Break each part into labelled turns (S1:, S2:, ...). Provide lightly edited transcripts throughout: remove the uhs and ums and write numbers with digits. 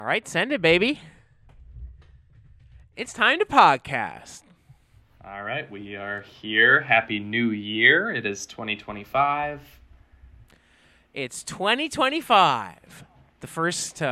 S1: All right, send it, baby. It's time to podcast.
S2: All right, we are here. Happy New Year. It is 2025.
S1: It's 2025. The first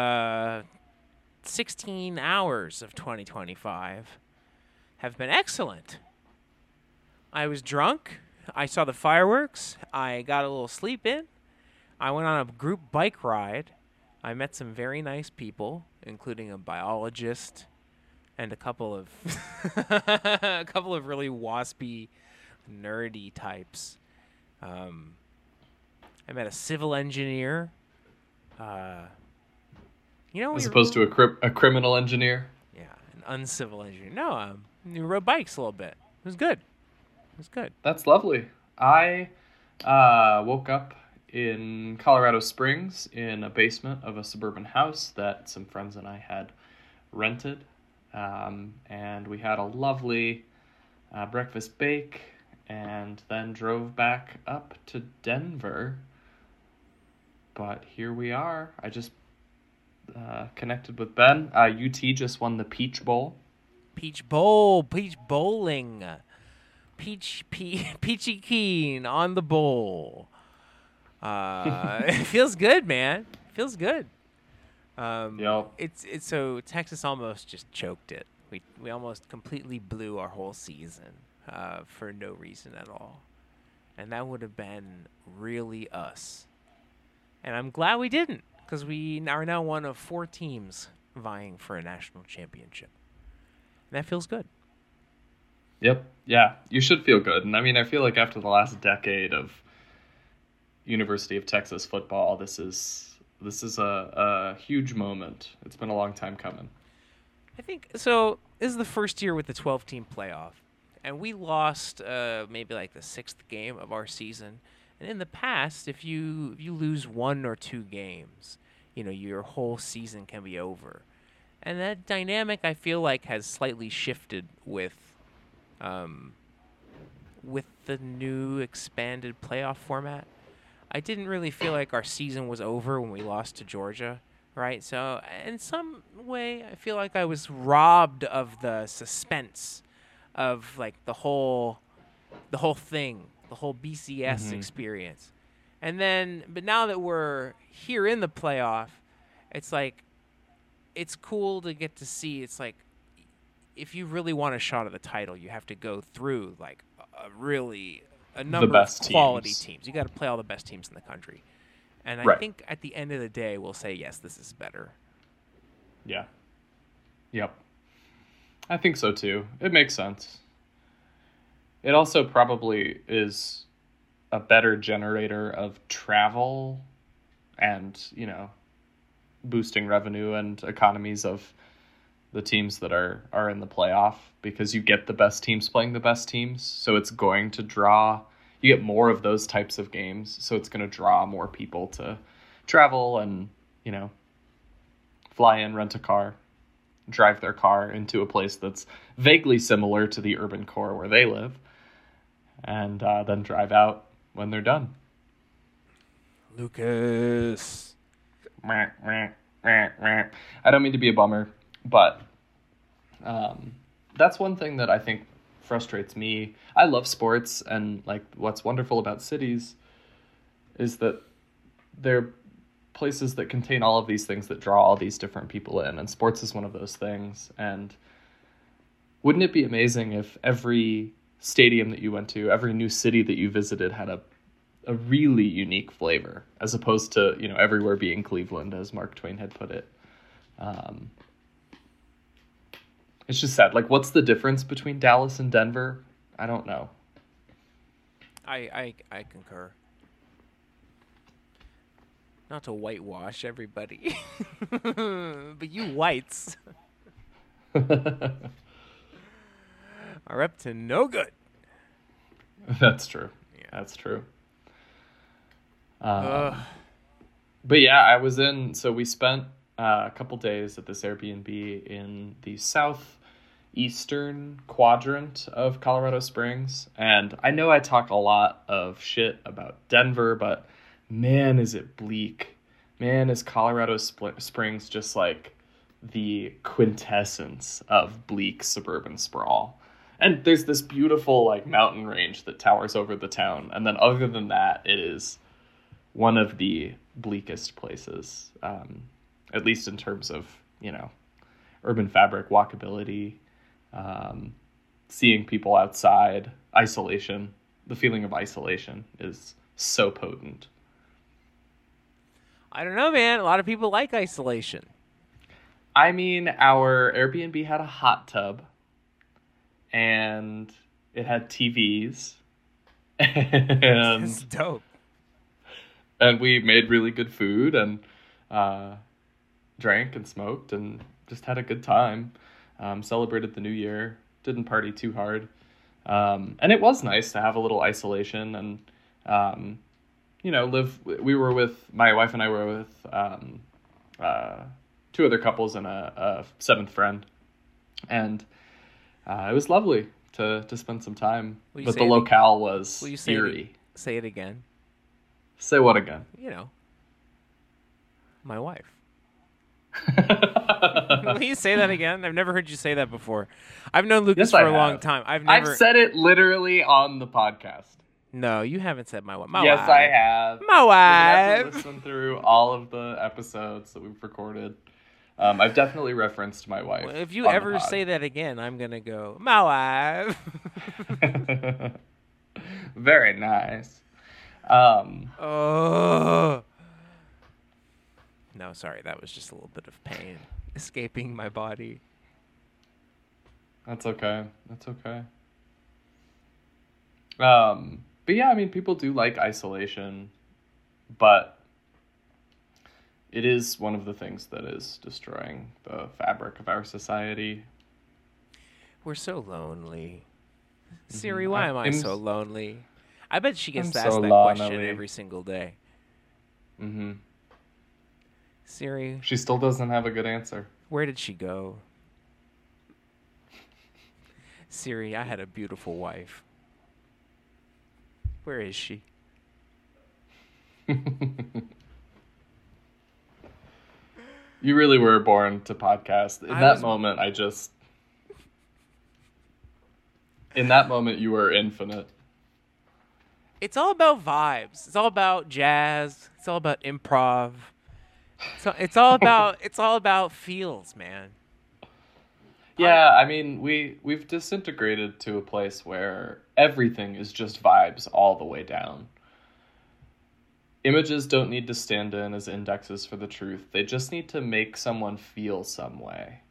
S1: 16 hours of 2025 have been excellent. I was drunk. I saw the fireworks. I got a little sleep in. I went on a group bike ride. I met some very nice people, including a biologist and a couple of really waspy, nerdy types. I met a civil engineer.
S2: As opposed to a criminal engineer.
S1: Yeah, an uncivil engineer. No, we rode bikes a little bit. It was good.
S2: That's lovely. I woke up in Colorado Springs in a basement of a suburban house that some friends and I had rented. And we had a lovely breakfast bake and then drove back up to Denver. But here we are. I just connected with Ben. UT just won the Peach Bowl.
S1: Peach bowling. Peachy keen on the bowl. It feels good, man. It feels good.
S2: Yep.
S1: It's so Texas almost just choked it. We almost completely blew our whole season for no reason at all, and that would have been really us. And I'm glad we didn't, because we are now one of 4 teams vying for a national championship, and that feels good.
S2: Yep. Yeah, you should feel good. And I mean, I feel like after the last decade of University of Texas football, this is a huge moment. It's been a long time coming.
S1: I think so. This is the first year with the 12-team playoff, and we lost maybe like the 6th game of our season. And in the past, if you lose 1 or 2 games, your whole season can be over. And that dynamic, I feel like, has slightly shifted with the new expanded playoff format. I didn't really feel like our season was over when we lost to Georgia, right? So in some way, I feel like I was robbed of the suspense of like the whole thing, the whole BCS experience. And then, but now that we're here in the playoff, it's like, it's cool to get to see. It's like, if you really want a shot at the title, you have to go through like a number of quality teams. You got to play all the best teams in the country. And I think at the end of the day, we'll say, yes, this is better.
S2: Yeah. Yep. I think so too. It makes sense. It also probably is a better generator of travel and, boosting revenue and economies of the teams that are in the playoff, because you get the best teams playing the best teams. So it's going to draw, you get more of those types of games. So it's going to draw more people to travel and, fly in, rent a car, drive their car into a place that's vaguely similar to the urban core where they live, and then drive out when they're done.
S1: Lucas.
S2: I don't mean to be a bummer, but that's one thing that I think frustrates me. I love sports, and like what's wonderful about cities is that they're places that contain all of these things that draw all these different people in, and sports is one of those things. And wouldn't it be amazing if every stadium that you went to, every new city that you visited had a really unique flavor, as opposed to, everywhere being Cleveland, as Mark Twain had put it. It's just sad. Like, what's the difference between Dallas and Denver? I don't know.
S1: I concur. Not to whitewash everybody, but you whites are up to no good.
S2: That's true. Yeah. That's true. But yeah, I was so we spent a couple days at this Airbnb in the southeastern quadrant of Colorado Springs. And I know I talk a lot of shit about Denver, but man, is it bleak. Man, is Colorado Springs just like the quintessence of bleak suburban sprawl. And there's this beautiful like mountain range that towers over the town. And then other than that, it is one of the bleakest places, at least in terms of, urban fabric, walkability, seeing people outside, isolation. The feeling of isolation is so potent.
S1: I don't know, man. A lot of people like isolation.
S2: I mean, our Airbnb had a hot tub, and it had TVs, and
S1: That's dope.
S2: And we made really good food and drank and smoked and just had a good time. Celebrated the new year. Didn't party too hard. And it was nice to have a little isolation and, live. My wife and I were with two other couples and a seventh friend. And it was lovely to spend some time. But the locale was eerie.
S1: Say it again.
S2: Say what again?
S1: My wife. Will you say that again? I've never heard you say that before. I've known Lucas for a long time. I've
S2: said it literally on the podcast.
S1: No, you haven't said my wife.
S2: Yes, I have.
S1: My wife.
S2: You have to listen through all of the episodes that we've recorded. I've definitely referenced my wife.
S1: Well, if you ever say that again, I'm going to go, my wife.
S2: Very nice.
S1: Oh. No, sorry. That was just a little bit of pain escaping my body.
S2: That's okay. But yeah, I mean, people do like isolation, but it is one of the things that is destroying the fabric of our society.
S1: We're so lonely. Siri, why am I so lonely? I bet she gets asked that question every single day.
S2: Mm-hmm.
S1: Siri.
S2: She still doesn't have a good answer.
S1: Where did she go? Siri, I had a beautiful wife. Where is she?
S2: You really were born to podcast. In that moment, you were infinite.
S1: It's all about vibes. It's all about jazz. It's all about improv. So it's all about feels, man.
S2: Yeah, I mean, we've disintegrated to a place where everything is just vibes all the way down. Images don't need to stand in as indexes for the truth. They just need to make someone feel some way.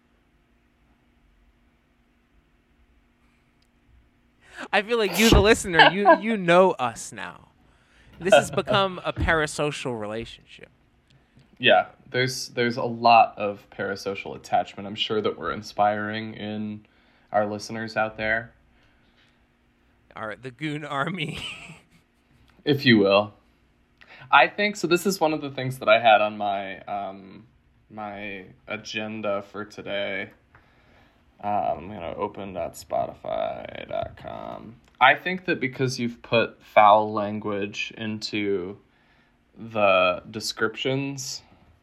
S1: I feel like you, the listener, you know us now. This has become a parasocial relationship.
S2: Yeah, there's a lot of parasocial attachment. I'm sure that we're inspiring in our listeners out there.
S1: The Goon Army.
S2: If you will. I think, so this is one of the things that I had on my my agenda for today. I'm going to open.spotify.com. I think that because you've put foul language into the descriptions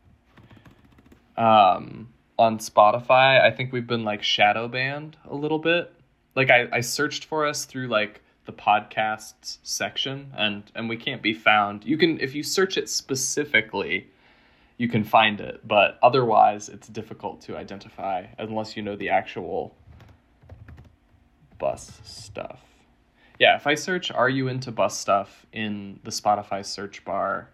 S2: on Spotify, I think we've been like shadow banned a little bit. Like I searched for us through like the podcasts section and we can't be found. You can, if you search it specifically, you can find it, but otherwise it's difficult to identify unless you know the actual bus stuff. Yeah, if I search "Are you into bus stuff" in the Spotify search bar,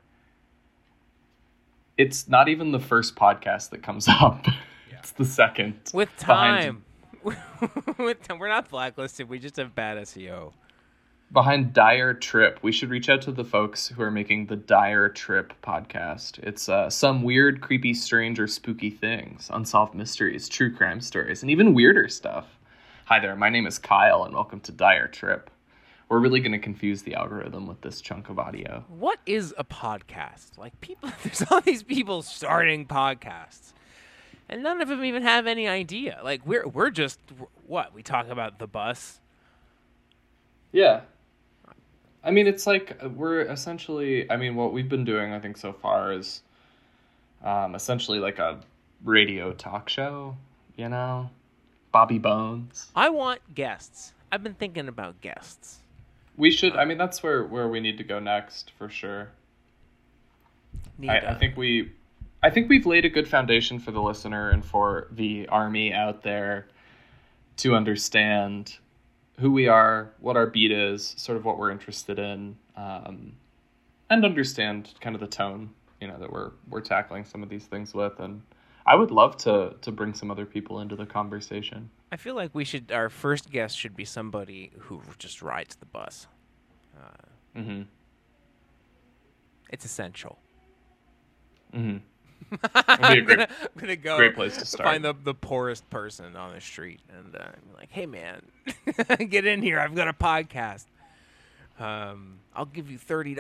S2: it's not even the first podcast that comes up. Yeah. It's the second.
S1: With time. We're not blacklisted. We just have bad SEO.
S2: Behind Dire Trip. We should reach out to the folks who are making the Dire Trip podcast. It's some weird, creepy, strange, or spooky things, unsolved mysteries, true crime stories, and even weirder stuff. Hi there, my name is Kyle, and welcome to Dire Trip. We're really going to confuse the algorithm with this chunk of audio.
S1: What is a podcast? Like, people, there's all these people starting podcasts, and none of them even have any idea. Like, we're just, what? We talk about the bus?
S2: Yeah. I mean, it's like we're essentially, I mean, what we've been doing, I think, so far is essentially like a radio talk show, you know? Bobby Bones.
S1: I want guests. I've been thinking about guests.
S2: We should, I mean, that's where we need to go next, for sure. I think we've laid a good foundation for the listener and for the army out there to understand who we are, what our beat is, sort of what we're interested in, and understand kind of the tone, that we're tackling some of these things with. And I would love to bring some other people into the conversation.
S1: I feel like our first guest should be somebody who just rides the bus.
S2: Mm-hmm.
S1: It's essential.
S2: Mm-hmm.
S1: I'm gonna go
S2: great place to start.
S1: Find the poorest person on the street and be like, "Hey, man, get in here. I've got a podcast. I'll give you $30."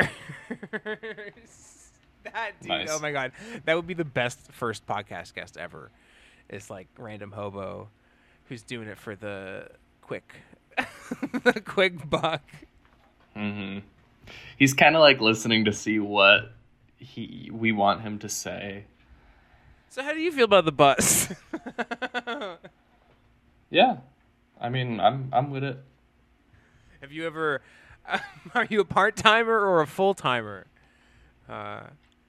S1: That dude,
S2: nice.
S1: Oh my god, that would be the best first podcast guest ever. It's like random hobo who's doing it for the quick, the quick buck.
S2: Mm-hmm. He's kind of like listening to see what we want him to say.
S1: So how do you feel about the bus?
S2: Yeah, I mean, I'm with it.
S1: Have you ever? Are you a part timer or a full timer? God.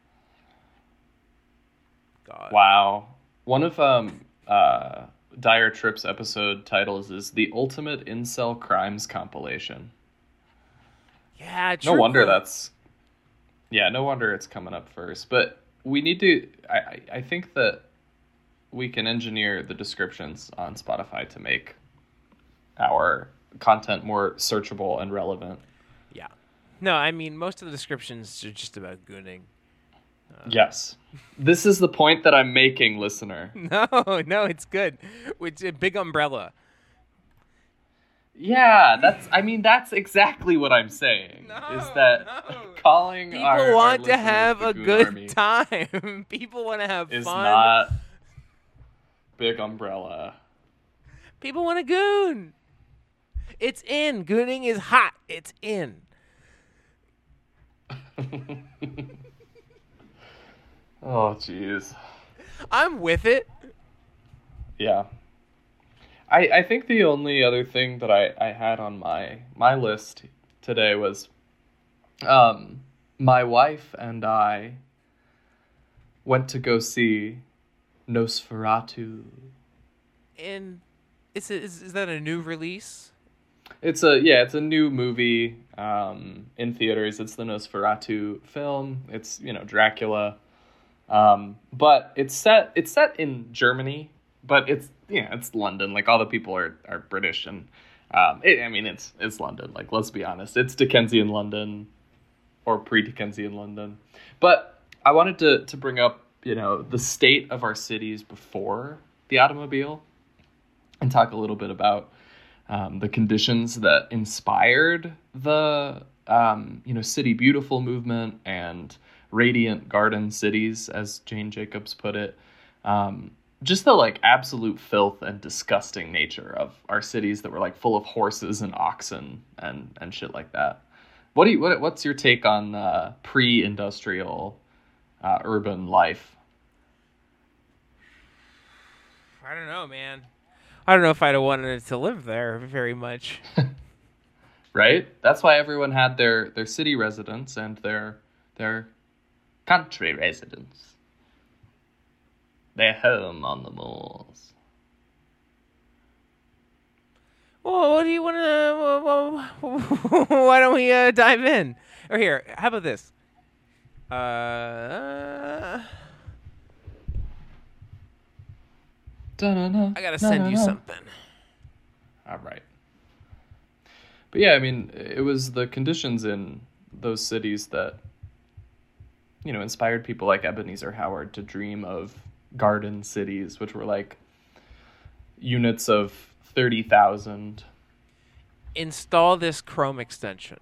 S2: Wow. One of Dire Trip's episode titles is "The Ultimate Incel Crimes Compilation."
S1: Yeah,
S2: no wonder no wonder it's coming up first. But we need to. I think that we can engineer the descriptions on Spotify to make our content more searchable and relevant.
S1: Yeah. No, I mean, most of the descriptions are just about gooning.
S2: Yes. This is the point that I'm making, listener.
S1: No, it's good. It's a big umbrella.
S2: Yeah, that's exactly what I'm saying. Calling
S1: people
S2: our
S1: want to
S2: listeners
S1: have
S2: the
S1: a
S2: Goon
S1: good
S2: Army
S1: time. People want to have
S2: is
S1: fun.
S2: not big umbrella.
S1: People want to goon. It's in. Gooning is hot. It's in.
S2: Oh, jeez.
S1: I'm with it.
S2: Yeah. I think the only other thing that I had on my list today was my wife and I went to go see Nosferatu.
S1: And is that a new release?
S2: It's a new movie in theaters. It's the Nosferatu film. It's, Dracula. But it's set in Germany, but it's London. Like, all the people are British, and it's London. Like, let's be honest, it's Dickensian London or pre-Dickensian London. But I wanted to bring up, the state of our cities before the automobile and talk a little bit about the conditions that inspired the City Beautiful movement and radiant garden cities, as Jane Jacobs put it. Just the absolute filth and disgusting nature of our cities that were full of horses and oxen and shit like that. What's your take on pre-industrial urban life?
S1: I don't know, man. I don't know if I'd have wanted to live there very much.
S2: Right? That's why everyone had their city residence and their country residence. Their home on the moors.
S1: Well, what do you want to... why don't we dive in? Or here, how about this? I gotta send you something.
S2: All right. But yeah, I mean, it was the conditions in those cities that, inspired people like Ebenezer Howard to dream of garden cities, which were units of 30,000.
S1: Install this Chrome extension.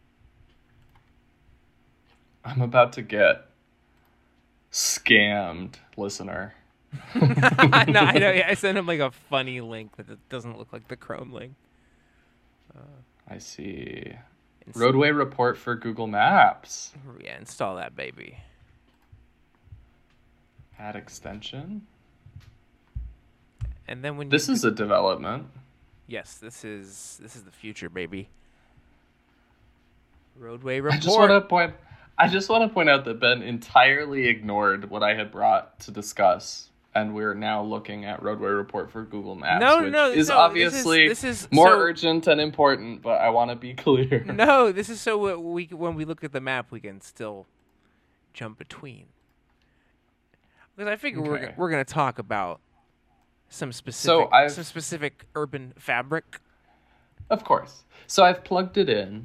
S2: I'm about to get scammed, listener.
S1: No, I know. Yeah, I sent him a funny link that doesn't look like the Chrome link.
S2: I see. Roadway report for Google Maps.
S1: Yeah, install that baby.
S2: Add extension.
S1: And then when
S2: This is a development.
S1: Yes, this is the future, baby. Roadway report.
S2: I just want to point out that Ben entirely ignored what I had brought to discuss, and we're now looking at Roadway Report for Google Maps, which is obviously
S1: this is
S2: more urgent and important, but I want to be clear.
S1: No, this is so when we look at the map, we can still jump between. Because I figure we're going to talk about some specific urban fabric.
S2: Of course. So I've plugged it in.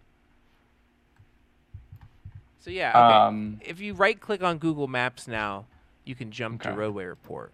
S1: So yeah, okay. If you right-click on Google Maps now, you can jump to Roadway Report.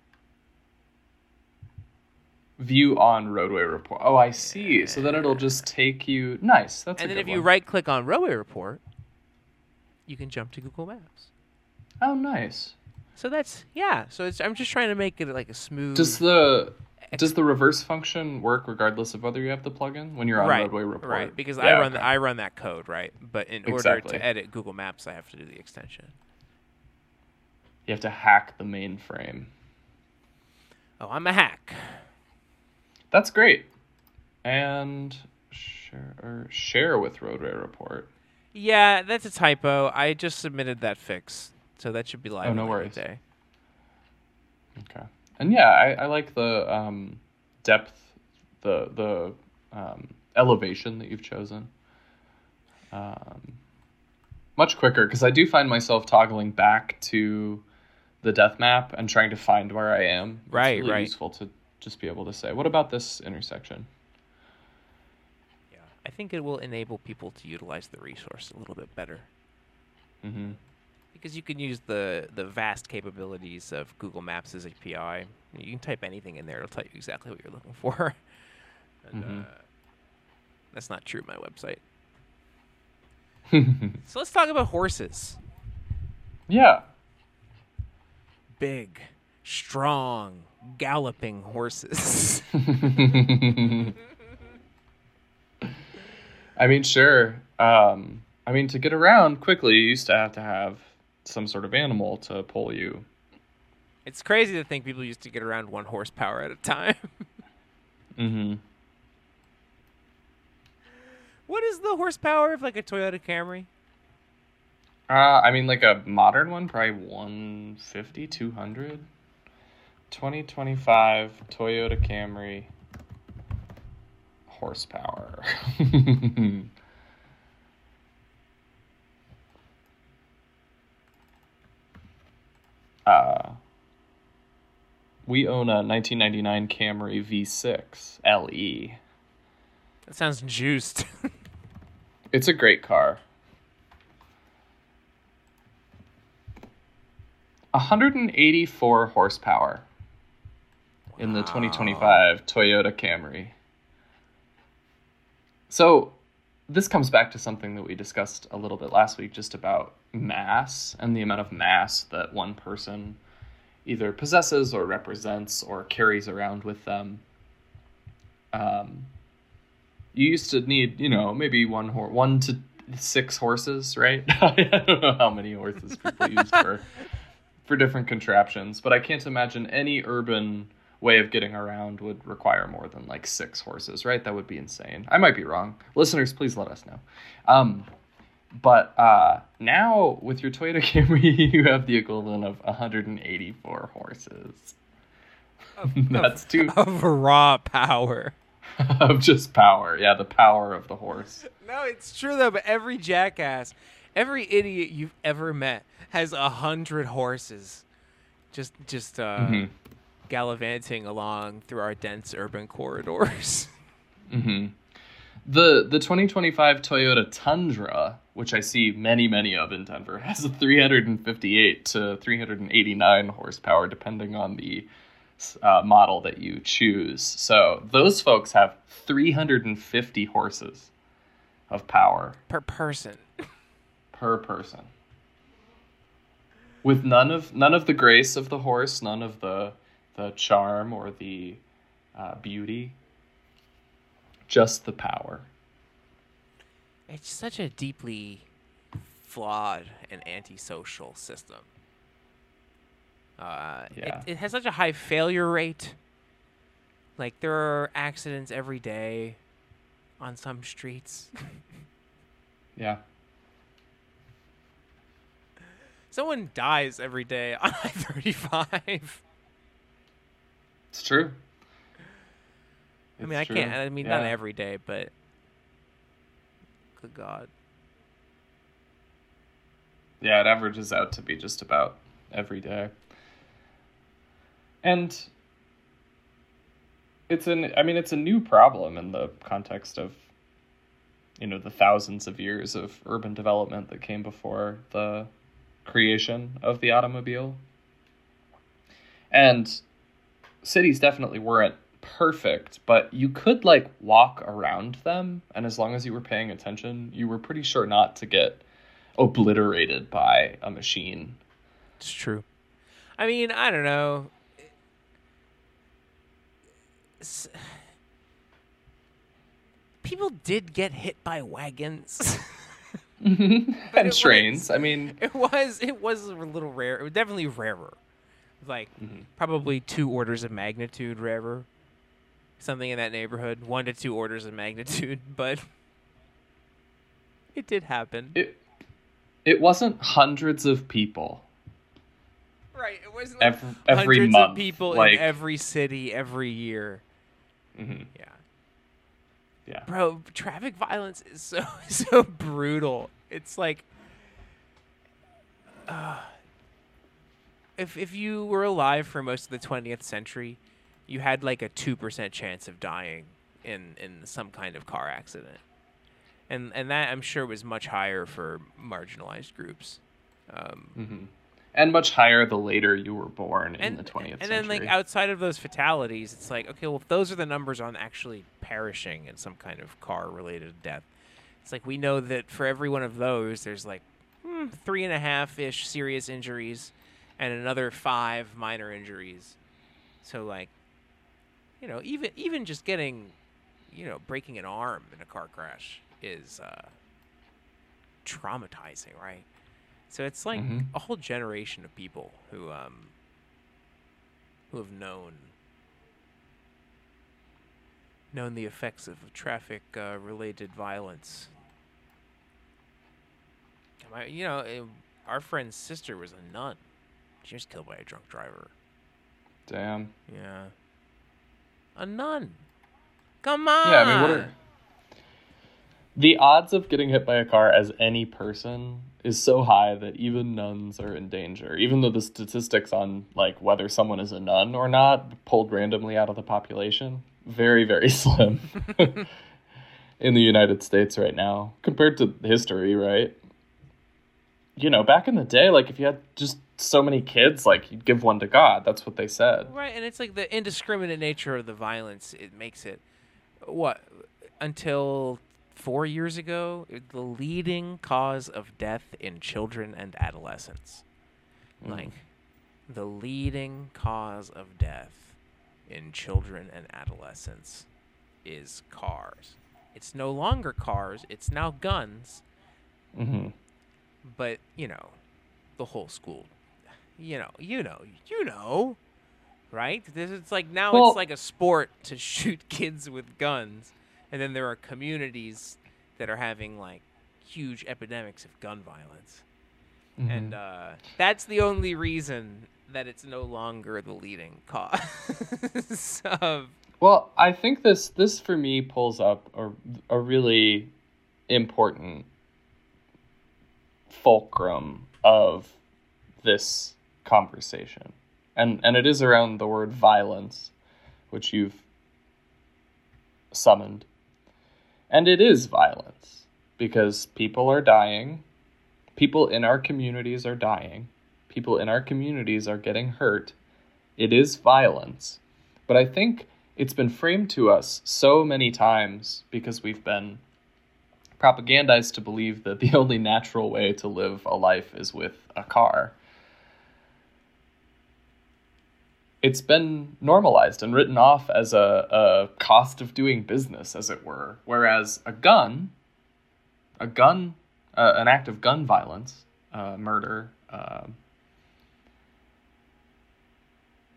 S2: View on Roadway Report. Oh, I see. So then it'll just take you. Nice. That's.
S1: And then if you right-click on Roadway Report, you can jump to Google Maps.
S2: Oh, nice.
S1: So that's So I'm just trying to make it like a smooth.
S2: Does the reverse function work regardless of whether you have the plugin when you're on Roadway Report?
S1: Right, because I run that code, right? But in order to edit Google Maps, I have to do the extension.
S2: You have to hack the mainframe.
S1: Oh, I'm a hack.
S2: That's great. And share with Roadway Report.
S1: Yeah, that's a typo. I just submitted that fix, so that should be live.
S2: Oh, no worries.
S1: Day.
S2: Okay. And yeah, I like the depth, the elevation that you've chosen. Much quicker, because I do find myself toggling back to the depth map and trying to find where I am. It's really useful to just be able to say, what about this intersection?
S1: Yeah, I think it will enable people to utilize the resource a little bit better.
S2: Mm-hmm.
S1: Because you can use the vast capabilities of Google Maps' API. You can type anything in there; it'll tell you exactly what you're looking for. And, that's not true of my website. So let's talk about horses.
S2: Yeah.
S1: Big, strong, galloping horses.
S2: I mean, sure. To get around quickly, you used to have some sort of animal to pull you.
S1: It's crazy to think people used to get around 1 horsepower at a time.
S2: Mm-hmm.
S1: What is the horsepower of like a Toyota Camry?
S2: Like a modern one, probably 150, 200. 2025 Toyota Camry horsepower. We own a 1999 Camry V6 LE.
S1: That sounds juiced.
S2: It's a great car. 184 horsepower in the 2025 Toyota Camry. So this comes back to something that we discussed a little bit last week, just about mass and the amount of mass that one person either possesses or represents or carries around with them. You used to need, maybe 1 to 6 horses, right? I don't know how many horses people use for different contraptions, but I can't imagine any urban way of getting around would require more than like 6 horses, right? That would be insane. I might be wrong. Listeners, please let us know. But now with your Toyota Camry, you have the equivalent of 184 horses. That's
S1: of raw power.
S2: Of just power. Yeah, the power of the horse.
S1: No, it's true though, but every jackass, every idiot you've ever met has 100 horses just gallivanting along through our dense urban corridors.
S2: Mm-hmm. The 2025 Toyota Tundra, which I see many, many of in Denver, has a 358 to 389 horsepower, depending on the model that you choose. So those folks have 350 horses of power.
S1: Per person.
S2: Per person. With none of the grace of the horse, none of the charm or the beauty. Just the power.
S1: It's such a deeply flawed and antisocial system.
S2: Yeah.
S1: It has such a high failure rate. Like, there are accidents every day on some streets.
S2: Yeah.
S1: Someone dies every day on I-35.
S2: It's true.
S1: I mean, not every day, but good God.
S2: Yeah, it averages out to be just about every day. And it's a new problem in the context of, the thousands of years of urban development that came before the creation of the automobile. And cities definitely weren't perfect, but you could walk around them, and as long as you were paying attention, you were pretty sure not to get obliterated by a machine.
S1: It's true. I mean, I don't know. People did get hit by wagons.
S2: And trains. I mean,
S1: it was a little rare. It was definitely rarer. Like probably 2 orders of magnitude rarer. Something in that neighborhood, 1 to 2 orders of magnitude, but it did happen.
S2: It wasn't hundreds of people.
S1: Right, it wasn't
S2: every
S1: hundreds
S2: month,
S1: of people in every city every year.
S2: Mm-hmm. Yeah.
S1: Bro, traffic violence is so brutal. It's like, if you were alive for most of the 20th century, you had a 2% chance of dying in some kind of car accident, and that I'm sure was much higher for marginalized groups.
S2: And much higher the later you were born in the 20th century.
S1: And then, outside of those fatalities, it's like, okay, well, if those are the numbers on actually perishing in some kind of car-related death, it's like we know that for every one of those, there's 3.5-ish serious injuries and another 5 minor injuries. So, even just getting, breaking an arm in a car crash is traumatizing, right? So it's like a whole generation of people who have known the effects of traffic related violence. Our friend's sister was a nun. She was killed by a drunk driver.
S2: Damn.
S1: Yeah. A nun. Come on.
S2: Yeah, I mean, the odds of getting hit by a car as any person is so high that even nuns are in danger, even though the statistics on whether someone is a nun or not, pulled randomly out of the population, very, very slim in the United States right now compared to history, right? Back in the day, if you had just so many kids, you'd give one to God. That's what they said.
S1: Right, and it's the indiscriminate nature of the violence. It makes it, until 4 years ago, the leading cause of death in children and adolescents. The leading cause of death in children and adolescents is cars. It's no longer cars, it's now guns.
S2: Mm-hmm.
S1: But, the whole school, right? It's like a sport to shoot kids with guns. And then there are communities that are having huge epidemics of gun violence. Mm-hmm. And that's the only reason that it's no longer the leading cause of...
S2: Well, I think this for me pulls up a really important fulcrum of this conversation. And it is around the word violence, which you've summoned. And it is violence, because people are dying. People in our communities are dying. People in our communities are getting hurt. It is violence. But I think it's been framed to us so many times because we've been propagandized to believe that the only natural way to live a life is with a car. It's been normalized and written off as a cost of doing business, as it were. Whereas an act of gun violence, murder,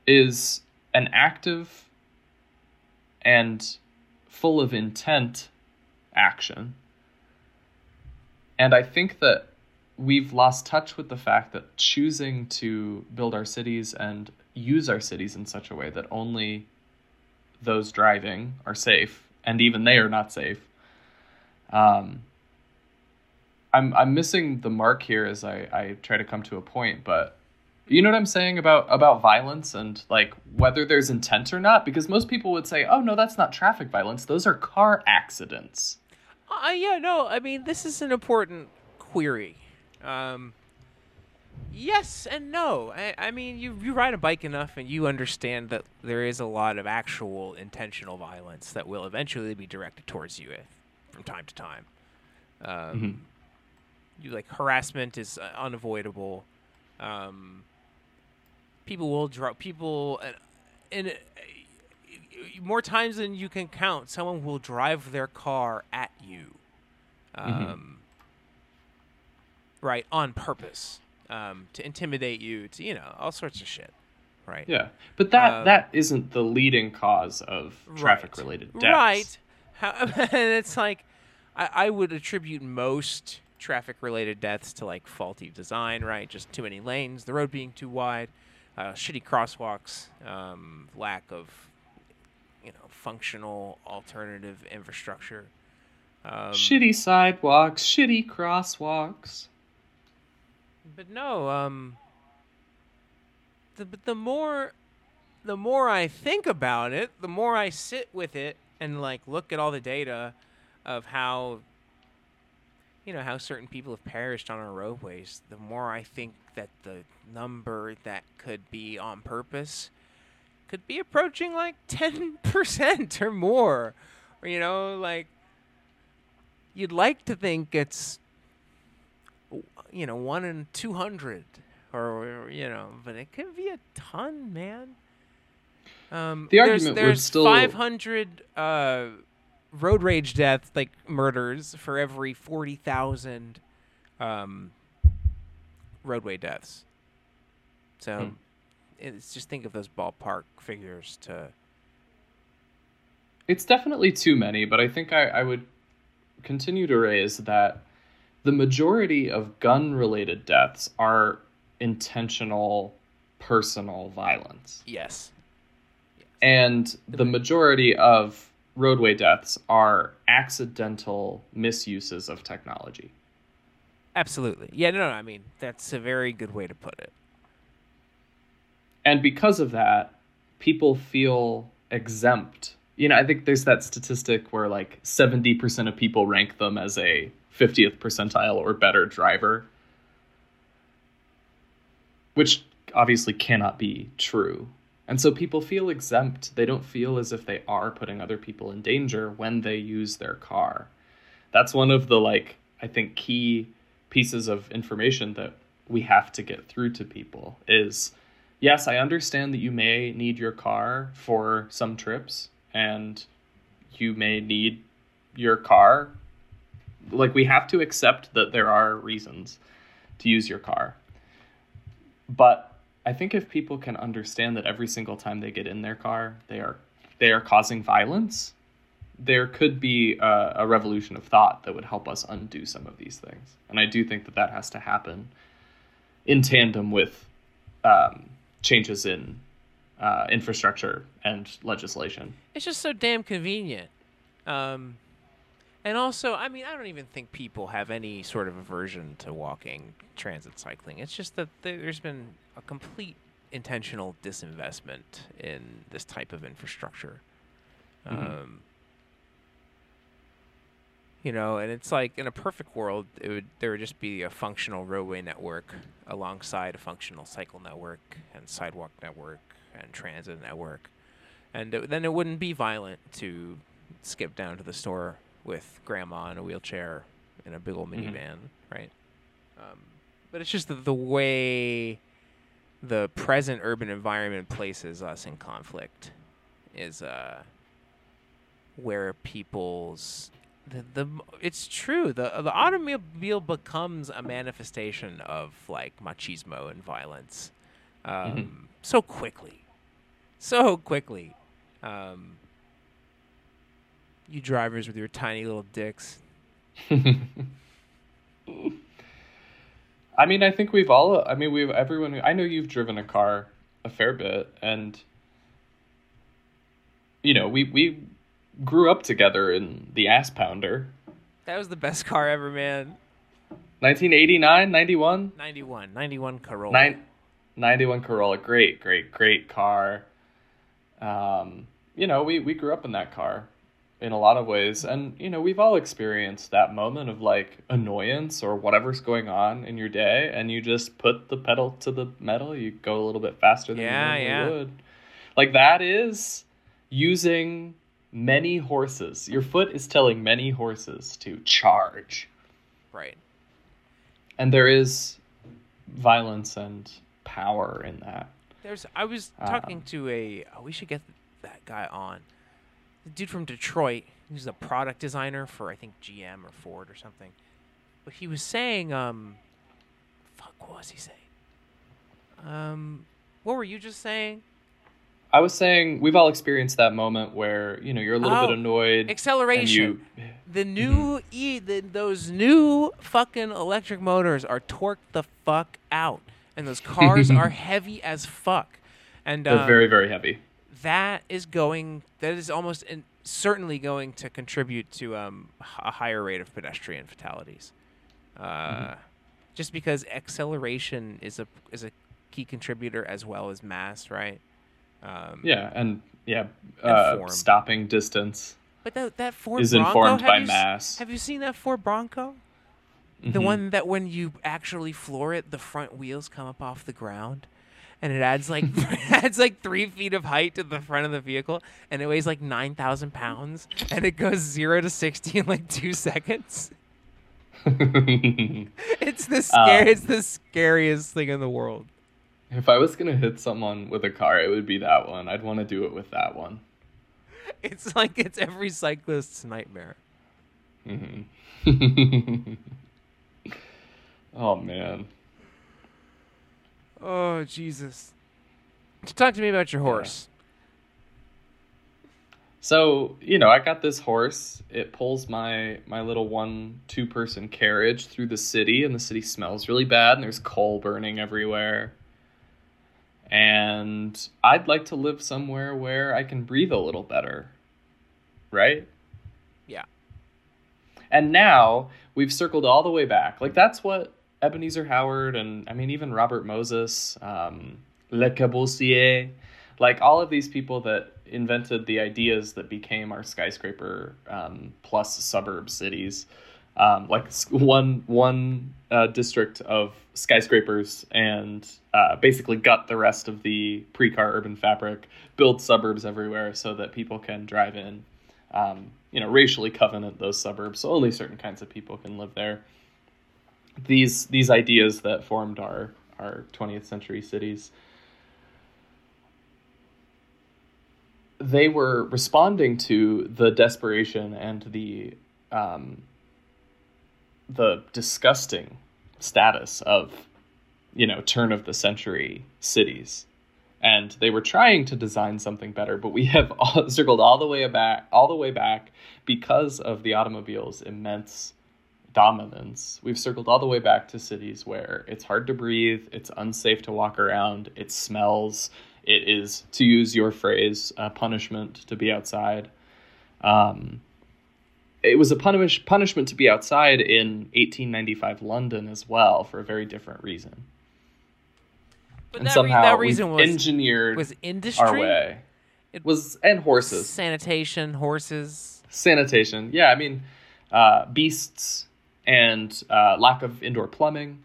S2: is an active and full of intent action. And I think that we've lost touch with the fact that choosing to build our cities and use our cities in such a way that only those driving are safe, and even they are not safe. I'm missing the mark here as I try to come to a point, but you know what I'm saying about violence and like whether there's intent or not? Because most people would say, oh no, that's not traffic violence. Those are car accidents.
S1: Yeah, no, I mean, this is an important query. Yes and no. I mean, you ride a bike enough and you understand that there is a lot of actual intentional violence that will eventually be directed towards you from time to time. Harassment is unavoidable. People will drop people, and more times than you can count, someone will drive their car at you, right, on purpose, to intimidate you, to all sorts of shit, right?
S2: Yeah, but that isn't the leading cause of traffic-related deaths,
S1: right? And it's like I would attribute most traffic-related deaths to like faulty design, right? Just too many lanes, the road being too wide, shitty crosswalks, lack of functional alternative infrastructure,
S2: shitty sidewalks, shitty crosswalks.
S1: But no, the more I think about it, the more I sit with it and like look at all the data of how how certain people have perished on our roadways, the more I think that the number that could be on purpose could be approaching like 10% or more. Or, like, you'd like to think it's 1 in 200 or but it could be a ton, man.
S2: The argument
S1: there's
S2: would still
S1: 500 road rage deaths, like murders, for every 40,000 roadway deaths. So it's just think of those ballpark figures to.
S2: It's definitely too many, but I think I would continue to raise that the majority of gun-related deaths are intentional, personal violence.
S1: Yes.
S2: And the majority of roadway deaths are accidental misuses of technology.
S1: Absolutely. Yeah, no, I mean, that's a very good way to put it.
S2: And because of that, people feel exempt. I think there's that statistic where like 70% of people rank them as a 50th percentile or better driver, which obviously cannot be true. And so people feel exempt. They don't feel as if they are putting other people in danger when they use their car. That's one of the, like, I think key pieces of information that we have to get through to people is, yes, I understand that you may need your car for some trips and you may need your car. Like, we have to accept that there are reasons to use your car. But I think if people can understand that every single time they get in their car, they are causing violence, there could be a revolution of thought that would help us undo some of these things. And I do think that has to happen in tandem with changes in infrastructure and legislation.
S1: It's just so damn convenient. And also, I mean, I don't even think people have any sort of aversion to walking, transit, cycling. It's just that there's been a complete intentional disinvestment in this type of infrastructure. And it's like in a perfect world, there would just be a functional roadway network alongside a functional cycle network and sidewalk network and transit network. And then it wouldn't be violent to skip down to the store with grandma in a wheelchair in a big old minivan, right? But it's just the way the present urban environment places us in conflict is where people's it's true, the automobile becomes a manifestation of like machismo and violence so quickly, so quickly. You drivers with your tiny little dicks.
S2: I mean, I think we've all. I mean, we've everyone. I know you've driven a car a fair bit, and we grew up together in the Ass Pounder.
S1: That was the best car ever, man.
S2: 1989, 91?
S1: 91 Corolla.
S2: 91 Corolla. Great, great, great car. We grew up in that car in a lot of ways. And, we've all experienced that moment of like annoyance or whatever's going on in your day. And you just put the pedal to the metal. You go a little bit faster than you normally would. Like that is using many horses. Your foot is telling many horses to charge.
S1: Right.
S2: And there is violence and power in that.
S1: I was talking to we should get that guy on. The dude from Detroit. He's a product designer for, I think, GM or Ford or something. But he was saying, what was he saying? What were you just saying?
S2: I was saying we've all experienced that moment where, you're a little bit annoyed.
S1: Acceleration. The new those new fucking electric motors are torqued the fuck out. And those cars are heavy as fuck. And
S2: they're very, very heavy.
S1: That is almost certainly going to contribute to a higher rate of pedestrian fatalities. Just because acceleration is a key contributor as well as mass, right?
S2: And
S1: form.
S2: Stopping distance.
S1: But that Ford
S2: is
S1: Bronco,
S2: informed by mass.
S1: Have you seen that Ford Bronco? The one that when you actually floor it, the front wheels come up off the ground, and it adds like 3 feet of height to the front of the vehicle, and it weighs like 9,000 pounds, and it goes 0 to 60 in like 2 seconds. It's the scariest thing in the world.
S2: If I was gonna hit someone with a car, it would be that one. I'd want to do it with that one.
S1: It's like it's every cyclist's nightmare.
S2: Oh man.
S1: Oh Jesus. Talk to me about your horse.
S2: So, I got this horse. It pulls my little 1-2 person carriage through the city, and the city smells really bad, and there's coal burning everywhere. And I'd like to live somewhere where I can breathe a little better. Right?
S1: Yeah.
S2: And now we've circled all the way back. Like, that's what Ebenezer Howard and, even Robert Moses, Le Corbusier, like all of these people that invented the ideas that became our skyscraper plus suburb cities, like one district of skyscrapers and basically gut the rest of the pre-car urban fabric, build suburbs everywhere so that people can drive in, racially covenant those suburbs, so only certain kinds of people can live there. These ideas that formed our 20th century cities, they were responding to the desperation and the disgusting status of, turn of the century cities. And they were trying to design something better, but we have circled all the way back because of the automobile's immense dominance. We've circled all the way back to cities where it's hard to breathe, it's unsafe to walk around, it smells, it is, to use your phrase, a punishment to be outside. It was a punishment to be outside in 1895 London as well, for a very different reason.
S1: But
S2: and somehow
S1: that reason
S2: we've engineered
S1: was industry?
S2: Our way. And horses.
S1: Sanitation, horses.
S2: Sanitation, yeah. Beasts and lack of indoor plumbing.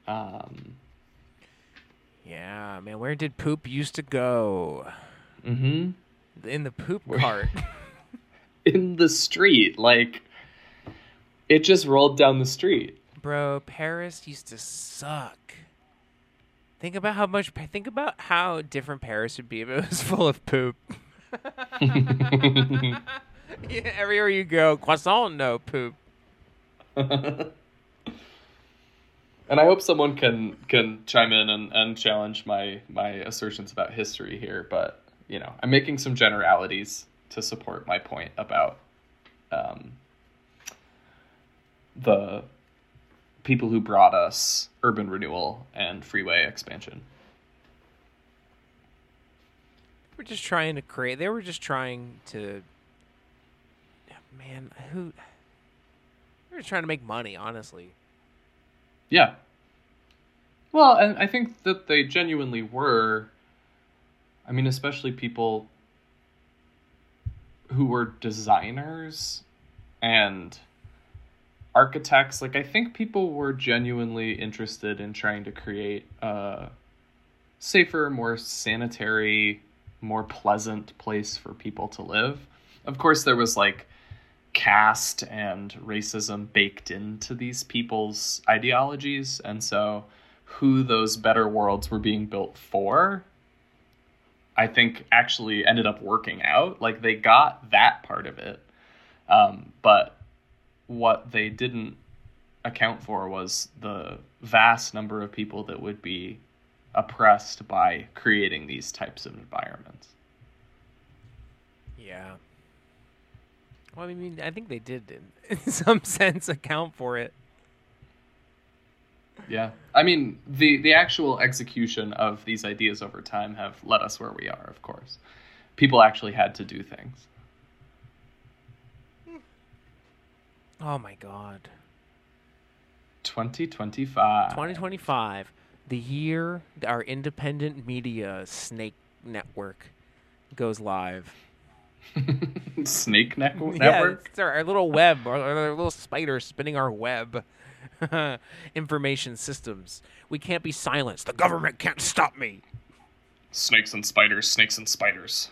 S1: Yeah, man, where did poop used to go?
S2: Mm-hmm.
S1: In the poop cart.
S2: In the street, like, it just rolled down the street.
S1: Bro, Paris used to suck. Think about how different Paris would be if it was full of poop. Yeah, everywhere you go, croissant, no poop.
S2: And I hope someone can chime in and challenge my assertions about history here, but I'm making some generalities to support my point about the people who brought us urban renewal and freeway expansion.
S1: We're just trying to create. They were just trying to. Man, who? They were trying to make money, honestly.
S2: Yeah. Well, and I think that they genuinely were. I mean, especially people who were designers and architects. Like, I think people were genuinely interested in trying to create a safer, more sanitary, more pleasant place for people to live. Of course, there was like caste and racism baked into these people's ideologies, and so who those better worlds were being built for, I think actually ended up working out. Like, they got that part of it, but what they didn't account for was the vast number of people that would be oppressed by creating these types of environments.
S1: Yeah. Well, I mean, I think they did, in some sense, account for it.
S2: Yeah. I mean, the actual execution of these ideas over time have led us where we are, of course. People actually had to do things.
S1: Oh, my God.
S2: 2025.
S1: 2025. The year our independent media snake network goes live.
S2: Snake network?
S1: Yeah, it's our little web, our little spider spinning our web. Information systems. We can't be silenced. The government can't stop me.
S2: Snakes and spiders, snakes and spiders.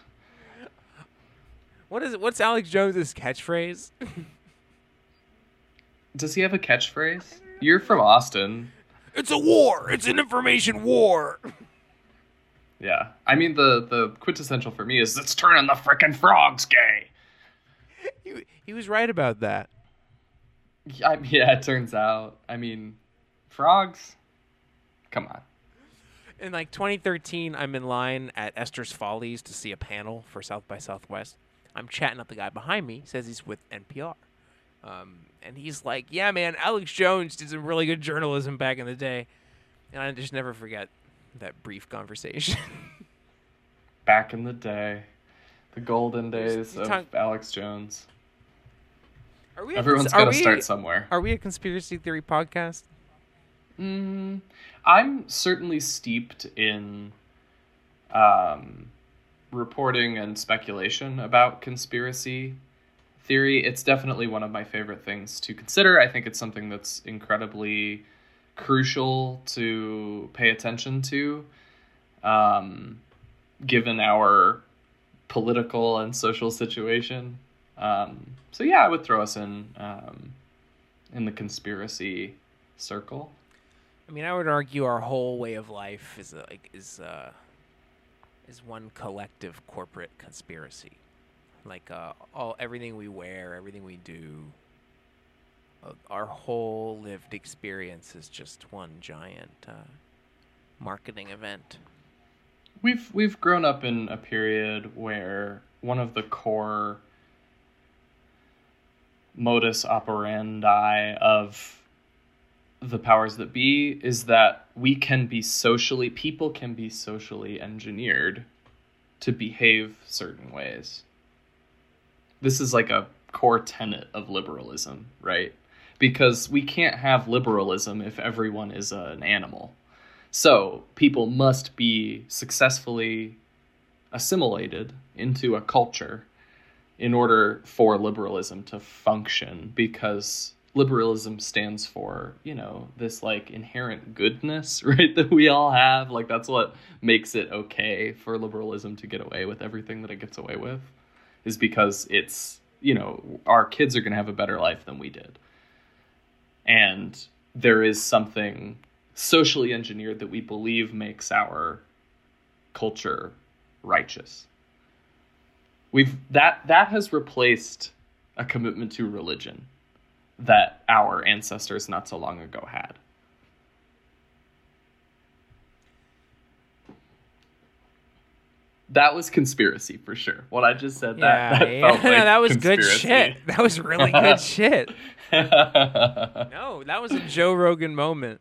S1: What's Alex Jones's catchphrase?
S2: Does he have a catchphrase? You're from Austin.
S1: It's a war. It's an information war.
S2: Yeah. I mean, the quintessential for me is, it's turning the frickin' frogs gay.
S1: He was right about that.
S2: Yeah, it turns out. I mean, frogs? Come on.
S1: In like 2013, I'm in line at Esther's Follies to see a panel for South by Southwest. I'm chatting up the guy behind me. He says he's with NPR. And he's like, yeah, man, Alex Jones did some really good journalism back in the day. And I just never forget that brief conversation.
S2: Back in the day. The golden days of Alex Jones. Everyone's got to start somewhere.
S1: Are we a conspiracy theory podcast?
S2: I'm certainly steeped in reporting and speculation about conspiracy theory. It's definitely one of my favorite things to consider. I think it's something that's incredibly crucial to pay attention to, given our political and social situation. So yeah, I would throw us in the conspiracy circle.
S1: I mean, I would argue our whole way of life is one collective corporate conspiracy. Like everything we wear, everything we do, our whole lived experience is just one giant marketing event.
S2: We've grown up in a period where one of the core modus operandi of the powers that be is that people can be socially engineered to behave certain ways. This is like a core tenet of liberalism, right? Because we can't have liberalism if everyone is an animal. So people must be successfully assimilated into a culture in order for liberalism to function, because liberalism stands for, this like inherent goodness, right, that we all have. Like, that's what makes it okay for liberalism to get away with everything that it gets away with, is because it's, our kids are going to have a better life than we did. And there is something socially engineered that we believe makes our culture righteous. That has replaced a commitment to religion that our ancestors not so long ago had. That was conspiracy for sure. What I just said,
S1: Yeah,
S2: that felt like
S1: that was good
S2: conspiracy.
S1: shit. That was really good shit. No, that was a Joe Rogan moment.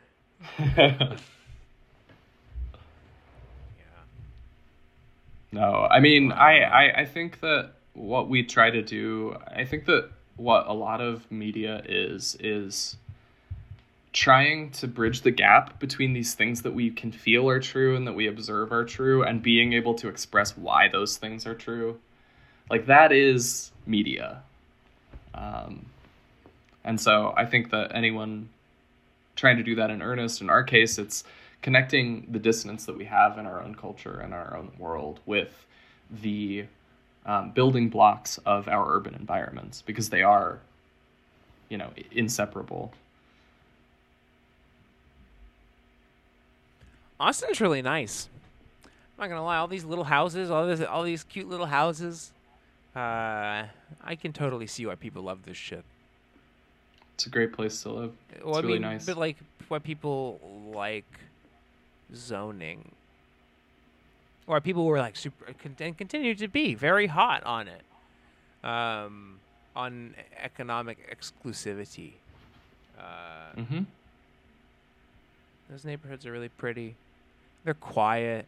S2: No, I mean, I think that what we try to do, I think that what a lot of media is trying to bridge the gap between these things that we can feel are true and that we observe are true, and being able to express why those things are true. Like, that is media. And so I think that anyone trying to do that in earnest, in our case, it's connecting the dissonance that we have in our own culture and our own world with the building blocks of our urban environments, because they are, inseparable.
S1: Austin's really nice. I'm not gonna lie, all these little houses, all these cute little houses. I can totally see why people love this shit.
S2: It's a great place to live.
S1: Well,
S2: It's really nice.
S1: But like, why people like zoning, or people were like super and continue to be very hot on it, on economic exclusivity.
S2: Mm-hmm.
S1: Those neighborhoods are really pretty. They're quiet.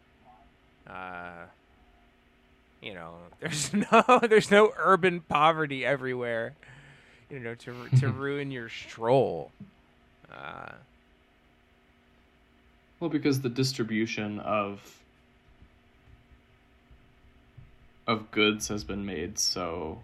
S1: There's no urban poverty everywhere, to ruin your stroll.
S2: Well, because the distribution of goods has been made so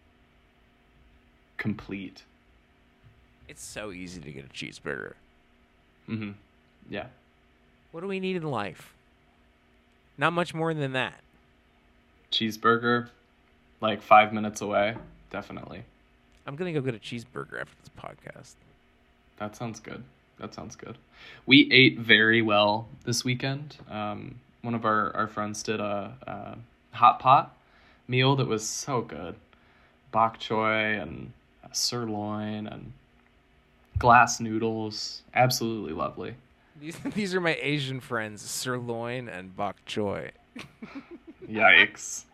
S2: complete.
S1: It's so easy to get a cheeseburger.
S2: Mm-hmm. Yeah.
S1: What do we need in life? Not much more than that.
S2: Cheeseburger, like 5 minutes away, definitely.
S1: I'm gonna go get a cheeseburger after this podcast.
S2: That sounds good. We ate very well this weekend. One of our friends did a hot pot meal that was so good. Bok choy and sirloin and glass noodles. Absolutely lovely.
S1: These are my Asian friends, sirloin and bok choy.
S2: Yikes.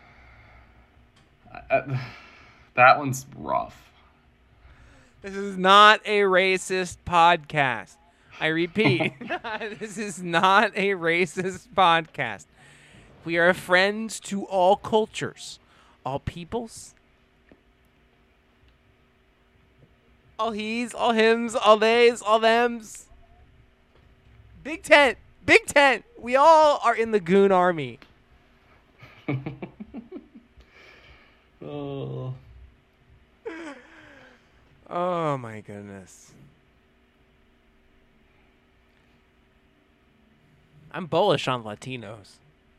S2: That one's rough.
S1: This is not a racist podcast. I repeat, this is not a racist podcast. We are friends to all cultures, all peoples, all he's, all hims, all theys, all thems. Big tent. We all are in the goon army.
S2: Oh.
S1: Oh my goodness. I'm bullish on Latinos.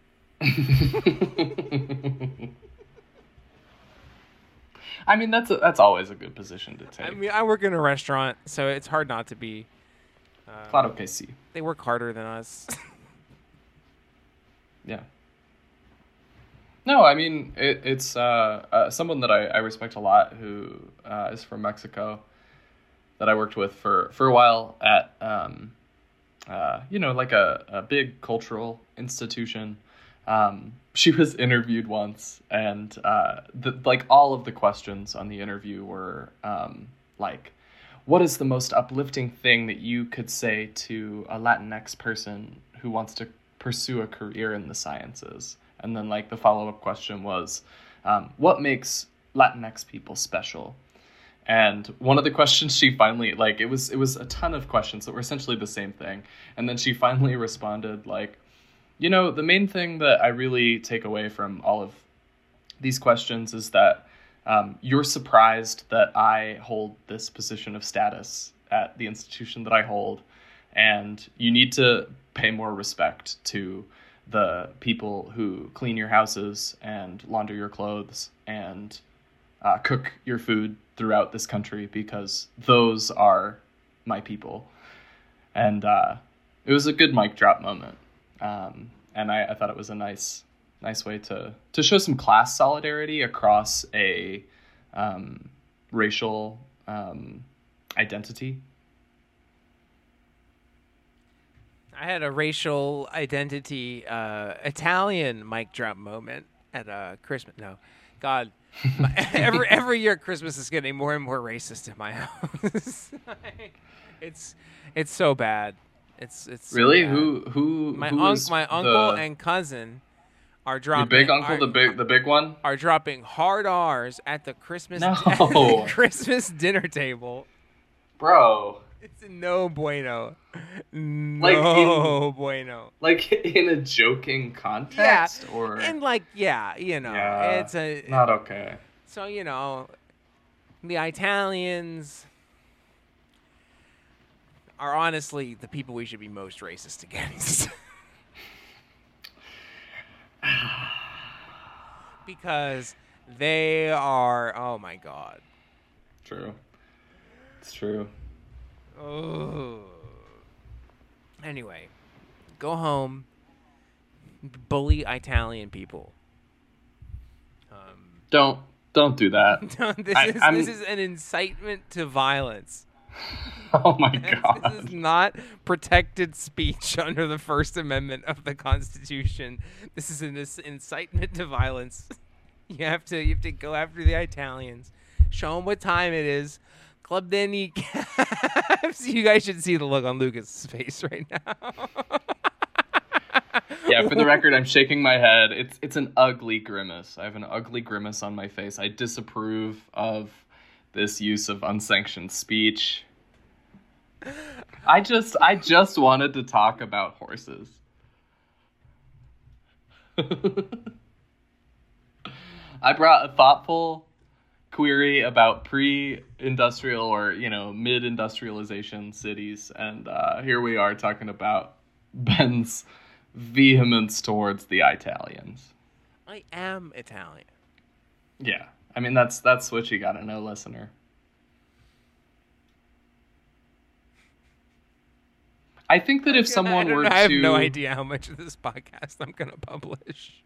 S2: I mean, that's always a good position to take.
S1: I mean, I work in a restaurant, so it's hard not to be.
S2: Claro que sí.
S1: They work harder than us.
S2: Yeah. No, I mean, it's someone that I respect a lot who is from Mexico that I worked with for a while at, like a big cultural institution. She was interviewed once, and all of the questions on the interview were like, what is the most uplifting thing that you could say to a Latinx person who wants to pursue a career in the sciences? And then like the follow-up question was, what makes Latinx people special? And one of the questions she finally, like, it was a ton of questions that were essentially the same thing. And then she finally responded like, the main thing that I really take away from all of these questions is that you're surprised that I hold this position of status at the institution that I hold, and you need to pay more respect to the people who clean your houses and launder your clothes and cook your food throughout this country, because those are my people. And it was a good mic drop moment. And I thought it was a nice way to show some class solidarity across a racial identity.
S1: I had a racial identity Italian mic drop moment at Christmas. No, God, every year Christmas is getting more and more racist in my house. it's so bad. It's so
S2: Really?
S1: bad.
S2: Who
S1: My
S2: who is
S1: my uncle
S2: the
S1: and cousin are
S2: your
S1: dropping
S2: big uncle, the big one?
S1: are dropping hard R's at the Christmas
S2: No.
S1: Christmas dinner table.
S2: Bro.
S1: It's no bueno.
S2: Like
S1: No bueno.
S2: Like in a joking context or
S1: And yeah,
S2: yeah,
S1: it's a
S2: not okay.
S1: so the Italians are honestly the people we should be most racist against. Because they are, oh my God.
S2: True. It's true.
S1: Oh. Anyway, go home, bully Italian people.
S2: Don't do that.
S1: This is an incitement to violence.
S2: Oh my
S1: This
S2: God.
S1: is not protected speech under the First Amendment of the Constitution. This is an incitement to violence. You have to go after the Italians. Show them what time it is. Club the kneecaps. You guys should see the look on Lucas's face right now.
S2: Yeah, for the record, I'm shaking my head. It's an ugly grimace. I have an ugly grimace on my face. I disapprove of this use of unsanctioned speech. I just wanted to talk about horses. I brought a thoughtful query about pre-industrial or, mid-industrialization cities, and here we are talking about Ben's vehemence towards the Italians.
S1: I am Italian.
S2: Yeah, I mean that's what you gotta know, listener. I think that if someone were to...
S1: I have no idea how much of this podcast I'm going to publish.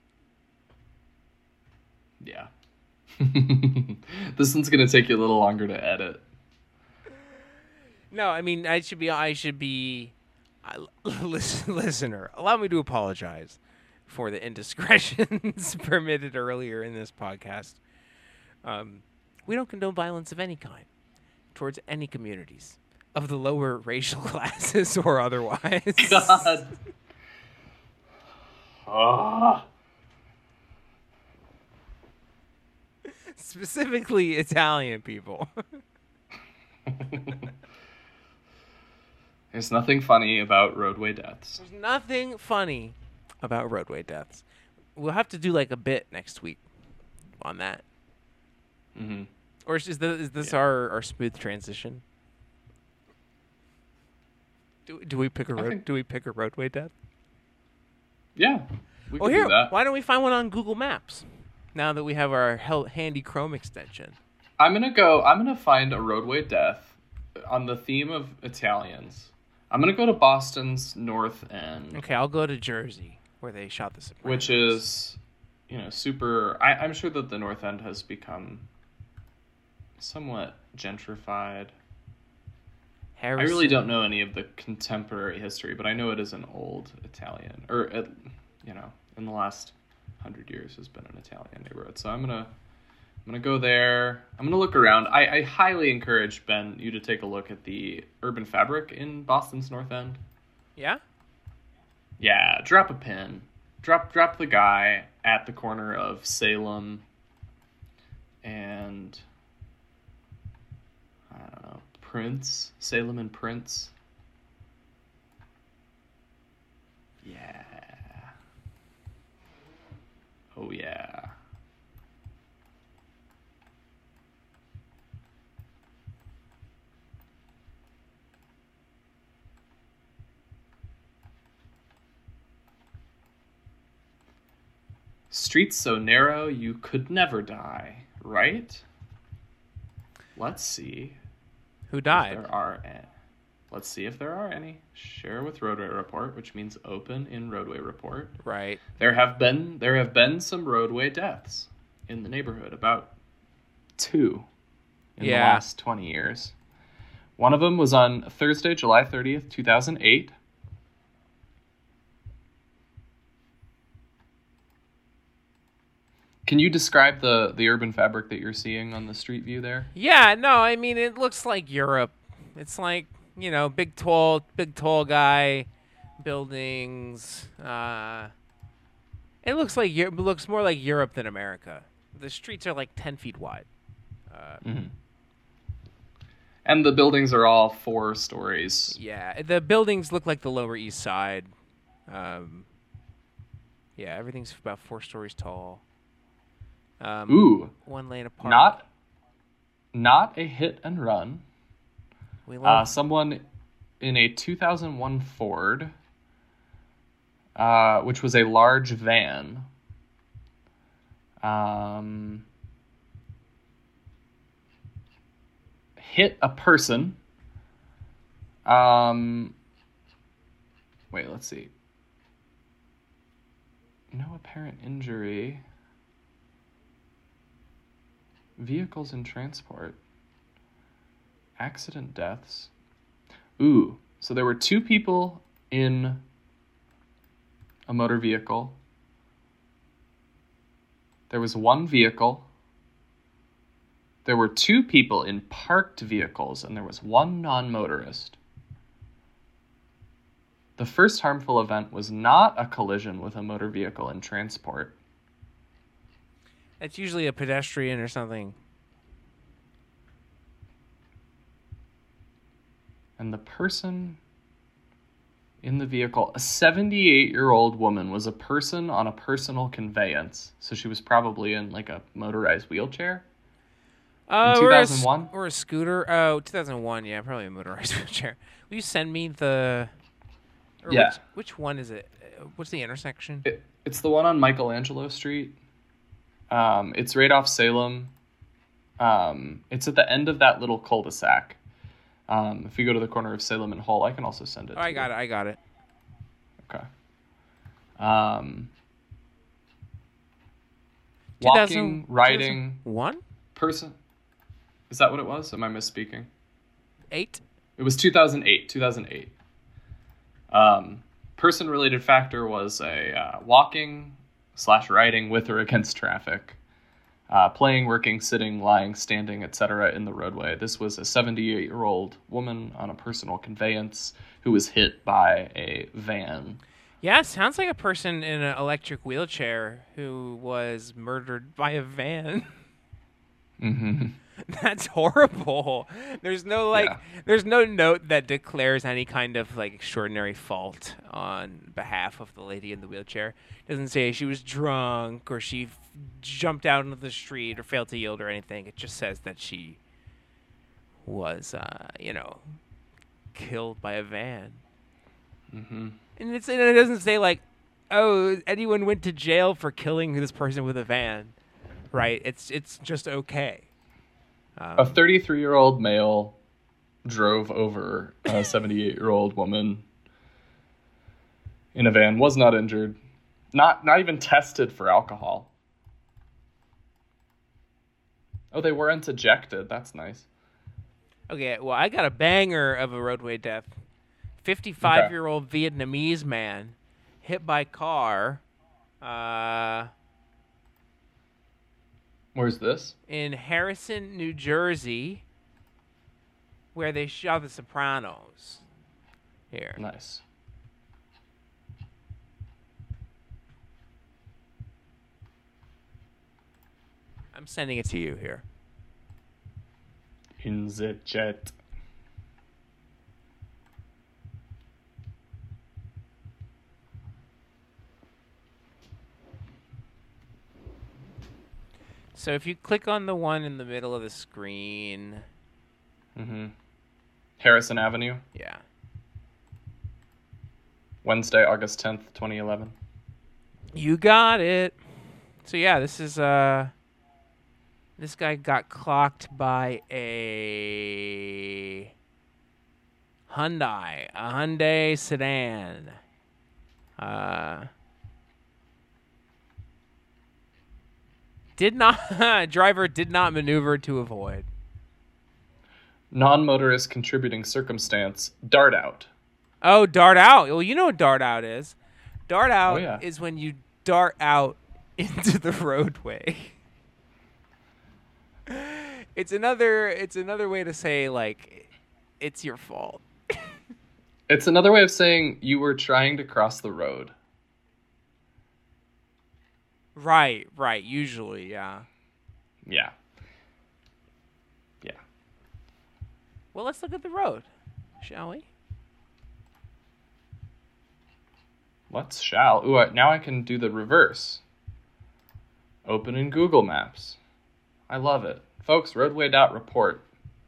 S2: Yeah. This one's going to take you a little longer to edit.
S1: No, I mean, I should be listener, allow me to apologize for the indiscretions permitted earlier in this podcast. We don't condone violence of any kind towards any communities of the lower racial classes or otherwise.
S2: God. Oh.
S1: Specifically Italian people.
S2: There's nothing funny about roadway deaths.
S1: There's nothing funny about roadway deaths. We'll have to do like a bit next week on that.
S2: Mm-hmm.
S1: Or is this our smooth transition? Do we pick a roadway death?
S2: Yeah, we
S1: Well,
S2: can
S1: here,
S2: do that.
S1: why don't we find one on Google Maps? Now that we have our handy Chrome extension.
S2: I'm gonna find a roadway death on the theme of Italians. I'm gonna go to Boston's North End.
S1: Okay, I'll go to Jersey where they shot The Sopranos.
S2: Which is, super... I'm sure that the North End has become somewhat gentrified.
S1: Harrison.
S2: I really don't know any of the contemporary history, but I know it is an old Italian, or in the last 100 years has been an Italian neighborhood. So I'm gonna go there. I'm gonna look around. I highly encourage, Ben, you to take a look at the urban fabric in Boston's North End.
S1: Yeah?
S2: Yeah, drop a pin. Drop the guy at the corner of Salem and I don't know, Prince, Salem and Prince. Yeah. Oh yeah. Streets so narrow you could never die, right? Let's see.
S1: Who died?
S2: Let's see if there are any. Share with Roadway Report, which means open in Roadway Report.
S1: Right.
S2: There have been some roadway deaths in the neighborhood, about 2 in the last 20 years. One of them was on Thursday, July 30th, 2008. Can you describe the urban fabric that you're seeing on the street view there?
S1: Yeah, no, I mean it looks like Europe. It's like, big tall guy, buildings. It looks more like Europe than America. The streets are like 10 feet wide.
S2: Mm-hmm. And the buildings are all 4 stories.
S1: Yeah, the buildings look like the Lower East Side. Yeah, everything's about 4 stories tall.
S2: Ooh,
S1: 1 lane apart.
S2: Not a hit and run.
S1: We love
S2: someone in a 2001 Ford, which was a large van. Hit a person. Wait, let's see. No apparent injury. Vehicles in transport. Accident deaths. Ooh, so there were 2 people in a motor vehicle. There was 1 vehicle. There were 2 people in parked vehicles, and there was 1 non-motorist. The first harmful event was not a collision with a motor vehicle in transport.
S1: It's usually a pedestrian or something.
S2: And the person in the vehicle, a 78-year-old woman, was a person on a personal conveyance. So she was probably in like a motorized wheelchair. In 2001?
S1: Or a scooter. Oh, 2001, yeah, probably a motorized wheelchair. Will you send me the...
S2: Yeah.
S1: Which one is it? What's the intersection?
S2: It's the one on Michelangelo Street. It's right off Salem. It's at the end of that little cul-de-sac. If you go to the corner of Salem and Hull, I can also send it to you.
S1: I got it.
S2: Okay. Walking, riding...
S1: 2001?
S2: Person... Is that what it was? Am I misspeaking?
S1: 8?
S2: It was 2008. 2008. Person-related factor was a walking/riding with or against traffic. Playing, working, sitting, lying, standing, etc. in the roadway. This was a 78-year-old woman on a personal conveyance who was hit by a van.
S1: Yeah, sounds like a person in an electric wheelchair who was murdered by a van.
S2: Mm-hmm.
S1: That's horrible. There's no there's no note that declares any kind of like extraordinary fault on behalf of the lady in the wheelchair. It doesn't say she was drunk or she jumped out into the street or failed to yield or anything. It just says that she was, killed by a van.
S2: Mm-hmm.
S1: And it doesn't say like, oh, anyone went to jail for killing this person with a van, right? It's just okay.
S2: A 33-year-old male drove over a 78-year-old woman in a van, was not injured, not even tested for alcohol. Oh, they weren't ejected. That's nice.
S1: Okay, well, I got a banger of a roadway death. 55-year-old Vietnamese man hit by car.
S2: Where's this?
S1: In Harrison, New Jersey, where they shot The Sopranos. Here.
S2: Nice.
S1: I'm sending it to you here.
S2: In the jet.
S1: So if you click on the one in the middle of the screen...
S2: Mm-hmm. Harrison Avenue.
S1: Yeah.
S2: Wednesday, August 10th, 2011.
S1: You got it. So yeah, this is this guy got clocked by a Hyundai sedan. Driver did not maneuver to avoid.
S2: Non-motorist contributing circumstance, dart out.
S1: Oh, dart out. Well, you know what dart out is. Dart out
S2: Oh, yeah.
S1: is when you dart out into the roadway. It's another way to say, like, it's your fault.
S2: It's another way of saying you were trying to cross the road.
S1: Right, usually, yeah.
S2: Yeah. Yeah.
S1: Well, let's look at the road, shall we?
S2: Let's shall. Ooh, now I can do the reverse. Open in Google Maps. I love it. Folks, roadway.report.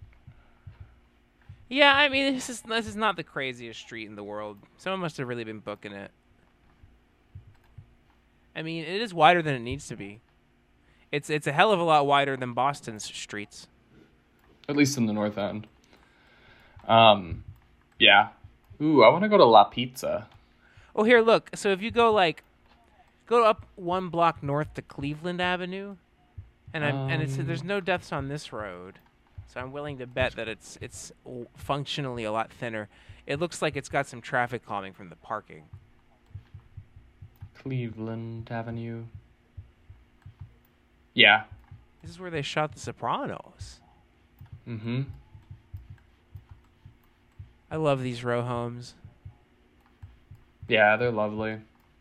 S1: Yeah, I mean, this is not the craziest street in the world. Someone must have really been booking it. I mean, it is wider than it needs to be. It's a hell of a lot wider than Boston's streets.
S2: At least in the North End. Yeah. Ooh, I want to go to La Pizza.
S1: Oh, here, look. So if you go up 1 block north to Cleveland Avenue, and there's no deaths on this road, so I'm willing to bet that it's functionally a lot thinner. It looks like it's got some traffic calming from the parking.
S2: Cleveland Avenue. Yeah.
S1: This is where they shot The Sopranos.
S2: Mm-hmm.
S1: I love these row homes.
S2: Yeah, they're lovely.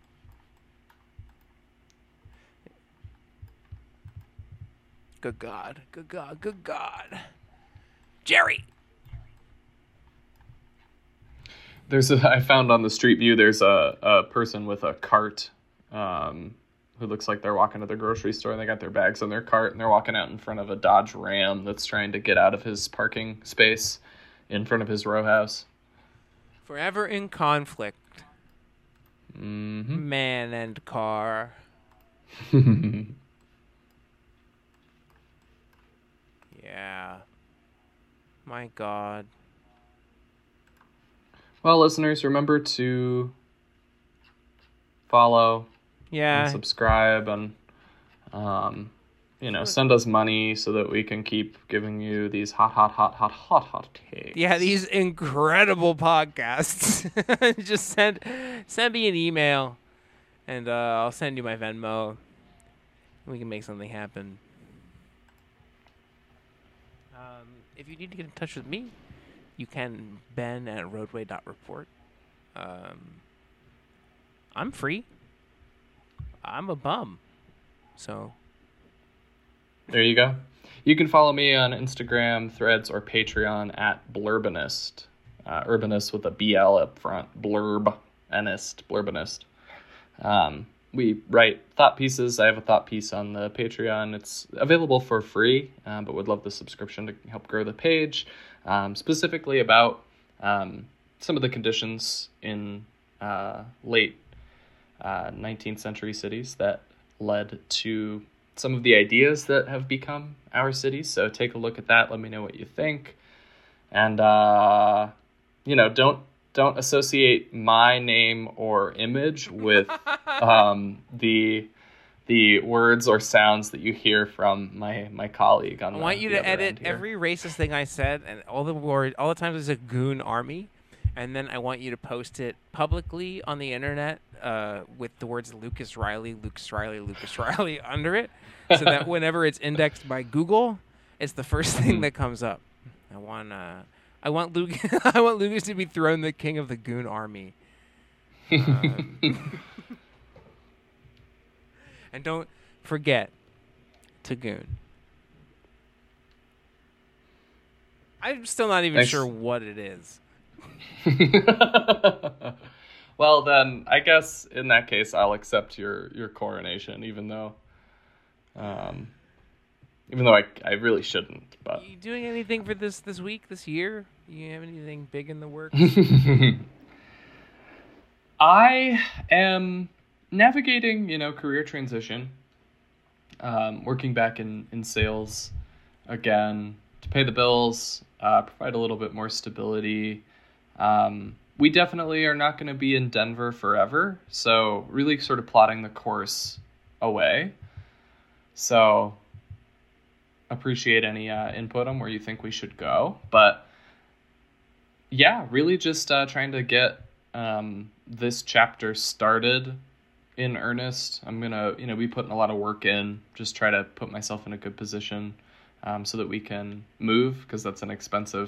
S1: Good God. Good God. Good God. Jerry!
S2: I found on the Street View, there's a person with a cart who looks like they're walking to the grocery store, and they got their bags on their cart, and they're walking out in front of a Dodge Ram that's trying to get out of his parking space in front of his row house.
S1: Forever in conflict.
S2: Mm-hmm.
S1: Man and car. Yeah. My God.
S2: Well, listeners, remember to follow and subscribe and, send us money so that we can keep giving you these hot takes.
S1: Yeah, these incredible podcasts. Just send me an email, and I'll send you my Venmo. We can make something happen. If you need to get in touch with me, you can Ben at roadway.report. I'm free. I'm a bum. So
S2: there you go. You can follow me on Instagram, Threads, or Patreon at Blurbanist. Urbanist with a BL up front. Blurbanist. We write thought pieces. I have a thought piece on the Patreon. It's available for free, but would love the subscription to help grow the page. Specifically about some of the conditions in late 19th century cities that led to some of the ideas that have become our cities. So take a look at that. Let me know what you think. And, don't associate my name or image with the words or sounds that you hear from my colleague on the
S1: I want you to edit
S2: here.
S1: Every racist thing I said and all the times there's a goon army, and then I want you to post it publicly on the internet with the words Lucas Riley under it, so that whenever it's indexed by Google, it's the first thing that comes up. I want Lucas to be thrown the king of the goon army. And don't forget to goon. I'm still not even sure what it is.
S2: Well, then, I guess in that case, I'll accept your coronation, even though I really shouldn't. But
S1: Are you doing anything for this week, this year? You have anything big in the works?
S2: I am navigating, career transition, working back in sales again to pay the bills, provide a little bit more stability. We definitely are not going to be in Denver forever, so really sort of plotting the course away. So appreciate any input on where you think we should go. But yeah, really just trying to get this chapter started in earnest. I'm gonna, be putting a lot of work in, just try to put myself in a good position, so that we can move, because that's an expensive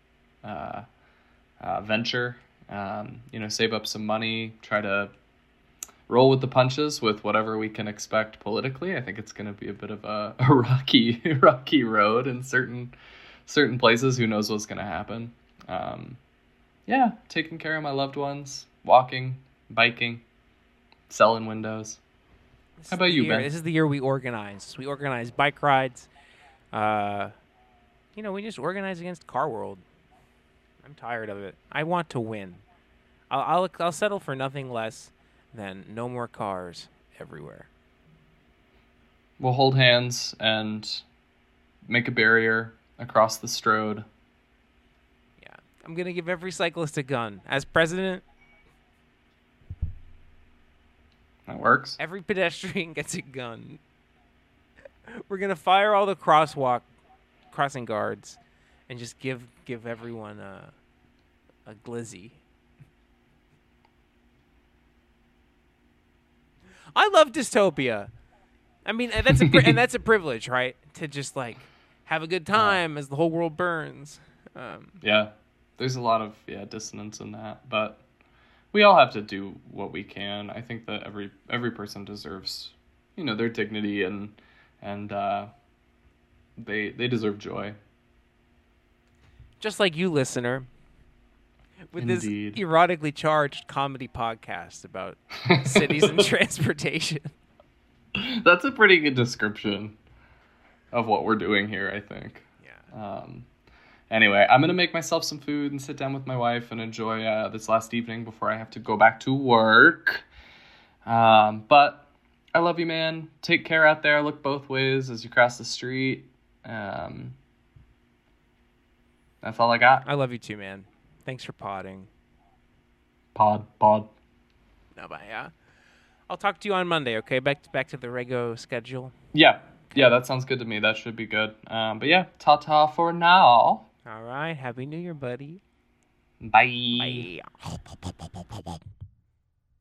S2: venture. Save up some money, try to roll with the punches with whatever we can expect politically. I think it's going to be a bit of a rocky road in certain places. Who knows what's going to happen? Taking care of my loved ones, walking, biking, selling windows. How about you, Ben?
S1: This is the year we organize. We organize bike rides. We just organize against Car World. I'm tired of it. I want to win. I'll settle for nothing less than no more cars everywhere.
S2: We'll hold hands and make a barrier across the Strode.
S1: Yeah. I'm going to give every cyclist a gun. As president,
S2: that works.
S1: Every pedestrian gets a gun. We're going to fire all the crossing guards and just give everyone a glizzy. I love dystopia. I mean, that's a privilege, right? To just have a good time as the whole world burns.
S2: Yeah, there's a lot of dissonance in that, but we all have to do what we can. I think that every person deserves, their dignity and they deserve joy.
S1: Just like you, listener, with
S2: Indeed.
S1: This erotically charged comedy podcast about cities and transportation.
S2: That's a pretty good description of what we're doing here, I think.
S1: Yeah.
S2: Anyway, I'm going to make myself some food and sit down with my wife and enjoy this last evening before I have to go back to work. But I love you, man. Take care out there. Look both ways as you cross the street. That's all I got.
S1: I love you too, man. Thanks for podding.
S2: Pod.
S1: No, but yeah. I'll talk to you on Monday, okay? Back to the Rego schedule.
S2: Yeah. Yeah, that sounds good to me. That should be good. But yeah, ta-ta for now.
S1: All right. Happy New Year, buddy.
S2: Bye.
S1: Bye.